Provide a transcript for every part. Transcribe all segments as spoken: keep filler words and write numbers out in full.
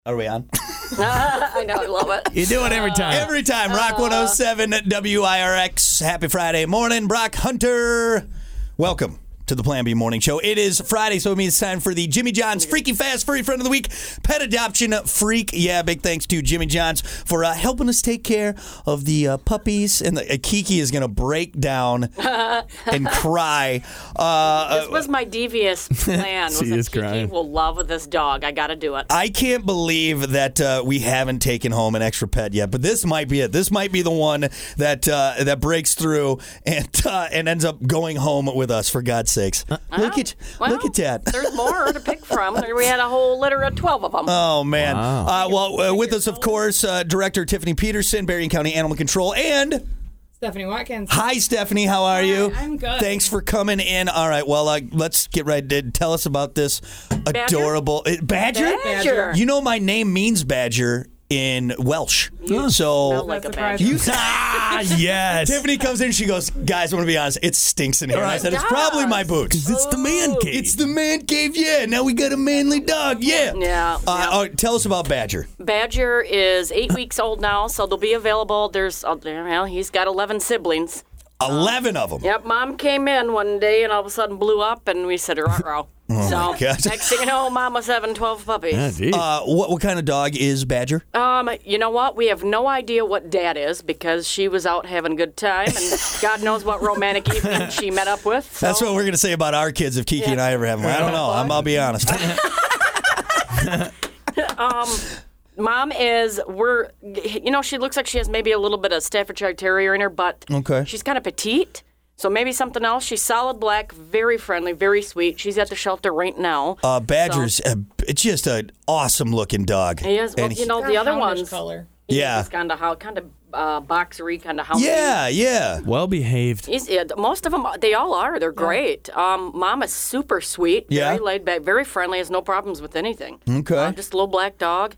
Are we on? I know, I love it. You do it every time. Every time. Rock one oh seven W I R X. Happy Friday morning. Brock Hunter. Welcome to the Plan B Morning Show. It is Friday, so it means it's time for the Jimmy John's Freaky Fast Furry Friend of the Week Pet Adoption Freak. Yeah, big thanks to Jimmy John's for uh, helping us take care of the uh, puppies. And the, uh, Kiki is going to break down and cry. Uh, This was my devious plan. Was She that is Kiki crying. will love this dog. I got to do it. I can't believe that uh, we haven't taken home an extra pet yet, but this might be it. This might be the one that uh, that breaks through and uh, and ends up going home with us. For God's sakes, uh, look at well, look at that. There's more to pick from. We had a whole litter of twelve of them. Oh man! Wow. Uh, well, uh, with us, of course, uh, Director Tiffany Peterson, Berrien County Animal Control, and Stephanie Watkins. hi, Stephanie. How are you? I'm good. Thanks for coming in. All right. Well, uh, let's get right to tell us about this adorable uh, badger. Badger. You know, my name means badger in Welsh. Smell So like a That's badger. you. Ah, yes. Tiffany comes in and she goes, guys, I want to be honest, it stinks in here. And I It said, it's does. probably my boots. It's the man cave. It's the man cave, yeah. Now we got a manly dog, yeah. Yeah, Uh, yeah. oh, tell us about Badger. Badger is eight weeks old now, so they'll be available. There's, uh, well, he's got eleven siblings. Eleven of them. Yep, Mom came in one day and all of a sudden blew up, and we said, ruh-roh. Oh, so my gosh. next thing you know, Mom was having twelve puppies. Yeah, geez. Uh, what what kind of dog is Badger? Um, you know what? We have no idea what Dad is because she was out having a good time, and God knows what romantic evening she met up with. So. That's what we're going to say about our kids if Kiki Yeah. and I ever have them. I don't know. I'm, I'll be honest. Mom is, we're, you know, she looks like she has maybe a little bit of Staffordshire Terrier in her, but Okay. she's kind of petite. So maybe something else. She's solid black, very friendly, very sweet. She's at the shelter right now. Uh, Badger's uh, it's just an awesome looking dog. He is, well, And you know, Got the other houndish ones. color. Yeah. He's kind of how, kind of uh, boxery, kind of how. Yeah, yeah. Well behaved. He's, yeah, most of them, they all are. They're great. Um, Mom is super sweet, Yeah. very laid back, very friendly, has no problems with anything. Okay. Uh, just a little black dog.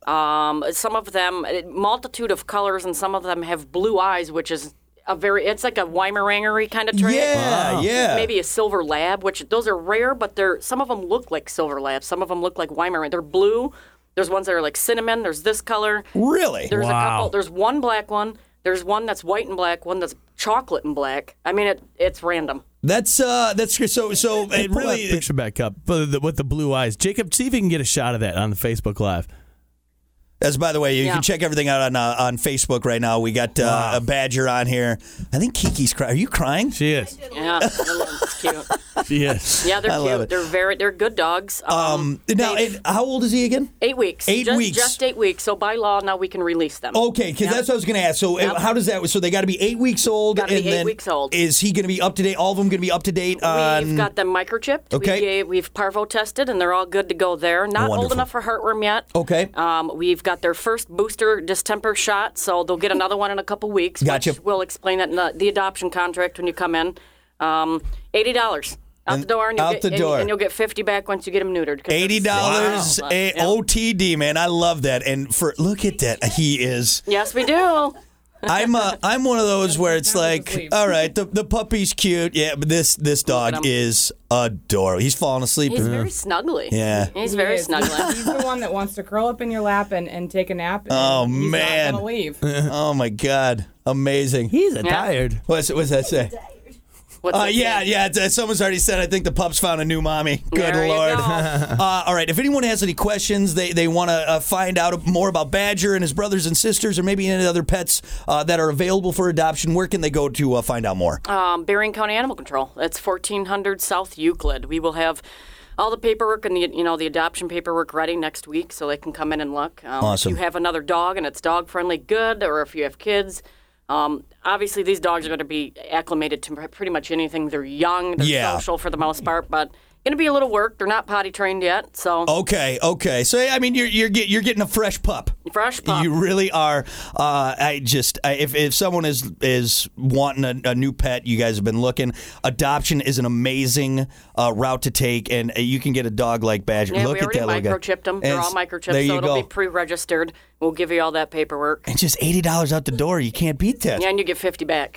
Um, some of them, a multitude of colors, and some of them have blue eyes, which is a very, it's like a Weimarangery kind of trait. Yeah, yeah. Maybe a silver lab, which those are rare, but they're some of them look like silver labs. Some of them look like Weimaraner. They're blue. There's ones that are like cinnamon. There's this color. Really? There's a Wow. couple. There's one black one. There's one that's white and black. One that's chocolate and black. I mean, it it's random. That's uh, that's so so. Hey, It pull really. that picture back up with the, with the blue eyes. Jacob, see if you can get a shot of that on the Facebook Live. That's, by the way, you Yeah. can check everything out on uh, on Facebook right now. We got uh, Wow. a Badger on here. I think Kiki's crying. Are you crying? She is. Yeah, it's cute. She is. Yeah, they're I cute. love it. They're very they're good dogs. Um, Um, now, they've- it, how old is he again? eight weeks. eight just, weeks. Just eight weeks. So by law now we can release them. Okay, because Yep. that's what I was going to ask. So, uh, Yep. how does that? So they got to be eight weeks old, Gotta be and eight then weeks old. is he going to be up to date? All of them going to be up to date on? We've got them microchipped. Okay. We gave, we've parvo tested, and they're all good to go there. Not Wonderful. old enough for heartworm yet. Okay. Um, we've got their first booster distemper shot, so they'll get another one in a couple weeks. Gotcha. Which we'll explain it in the, the adoption contract when you come in. Um, eighty dollars out And the door, and you'll out get, the and- door. And, you'll get fifty back once you get them neutered. 'cause Eighty dollars Wow. a Yeah. O T D, man. I love that. And for look at that, he is. Yes, we do. I'm uh, I'm one of those where it's That was like, asleep. all right, the the puppy's cute, yeah, but this this dog him. is adorable. He's falling asleep. He's very snuggly. Yeah. He's He very is. snuggly. He's the one that wants to curl up in your lap and, and take a nap. And Oh, he's man. not gonna leave. Oh my God, amazing. He's a Yeah. tired. What's what's that say? What's Uh, it yeah, say? yeah. it's- Someone's already said. I think the pup's found a new mommy. Good There you Lord. go. Uh, all right. If anyone has any questions, they they want to uh, find out more about Badger and his brothers and sisters, or maybe any other pets uh, that are available for adoption, where can they go to uh, find out more? Um, Berrien County Animal Control. It's fourteen hundred South Euclid. We will have all the paperwork and the you know the adoption paperwork ready next week, so they can come in and look. Um, Awesome. If you have another dog and it's dog friendly, good. Or if you have kids, um, obviously these dogs are going to be acclimated to pretty much anything. They're young, they're Yeah. social for the most part, but going to be a little work. They're not potty trained yet, so Okay, okay. So I mean, you're you're get, you're getting a fresh pup. fresh pup. You really are. Uh, I just I, if if someone is is wanting a, a new pet, you guys have been looking. Adoption is an amazing uh, route to take, and uh, you can get a dog like Badger. Yeah, Look we at already that little guy. microchipped them. They're And all s- microchipped, There so you it'll go. be pre-registered. We'll give you all that paperwork. And just eighty dollars out the door. You can't beat that. Yeah, and you get fifty back.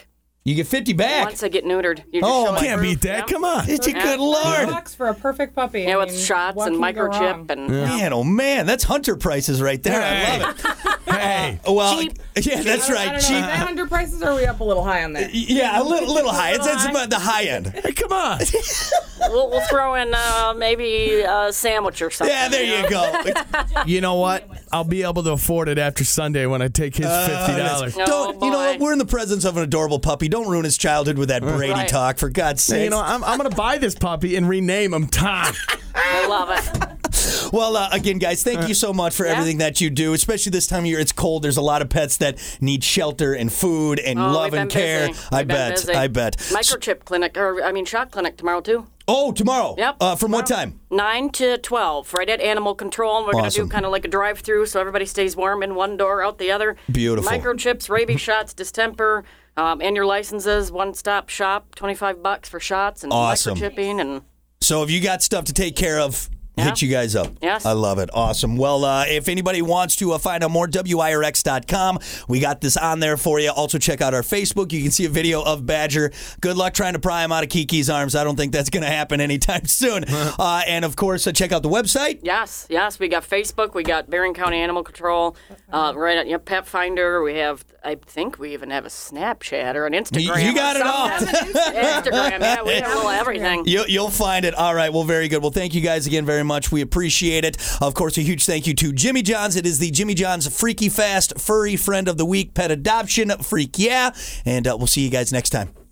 You get fifty back. Once I get neutered. You just Oh, show my- up Can't proof, beat that. yeah. Come on. It's a Yeah. good lord. Bucks for a perfect puppy. Yeah, I with mean, shots what and can go wrong? microchip and Man, oh man, that's hunter prices right there. Hey. I love it. Hey. Well, Cheap. yeah, that's I don't, right. I don't know. Cheap. Is that under prices or are we up a little high on that? Yeah, a little, little high. It's, it's Little high. about the high end. Hey, come on. we'll, we'll throw in uh, maybe a sandwich or something. Yeah, there you go. You know what? I'll be able to afford it after Sunday when I take his fifty dollars. Oh, Don't you know what? boy. We're in the presence of an adorable puppy. Don't ruin his childhood with that Brady Right. talk, for God's sake. You know, I'm, I'm going to buy this puppy and rename him Tom. I love it. Well, uh, again, guys, thank you so much for Yeah. everything that you do, especially this time of year. It's cold. There's a lot of pets that need shelter and food and Oh, love we've and been care. busy. I We've been bet. busy. I bet. Microchip clinic, or I mean, shot clinic tomorrow too. Oh, tomorrow. Yep. Uh, from what time? Nine to twelve, right at Animal Control. And we're going to Awesome. do kind of like a drive-through, so everybody stays warm in one door, out the other. Beautiful. Microchips, rabies shots, distemper, um, and your licenses. One-stop shop, twenty-five bucks for shots and Awesome. microchipping and. So if you got stuff to take care of, Yeah. hit you guys up. Yes. I love it. Awesome. Well, uh, if anybody wants to uh, find out more, W I R X dot com. We got this on there for you. Also, check out our Facebook. You can see a video of Badger. Good luck trying to pry him out of Kiki's arms. I don't think that's going to happen anytime soon. uh, and, of course, uh, check out the website. Yes, yes. We got Facebook. We got Bering County Animal Control. Uh, right at you know, Pet Finder. We have, I think we even have a Snapchat or an Instagram. You got or it all. something. Instagram, yeah. We have a little everything. You, you'll find it. All right. Well, very good. Well, thank you guys again very much. We appreciate it. Of course, a huge thank you to Jimmy John's. It is the Jimmy John's Freaky Fast Furry Friend of the Week Pet Adoption Freak Yeah. And uh, we'll see you guys next time.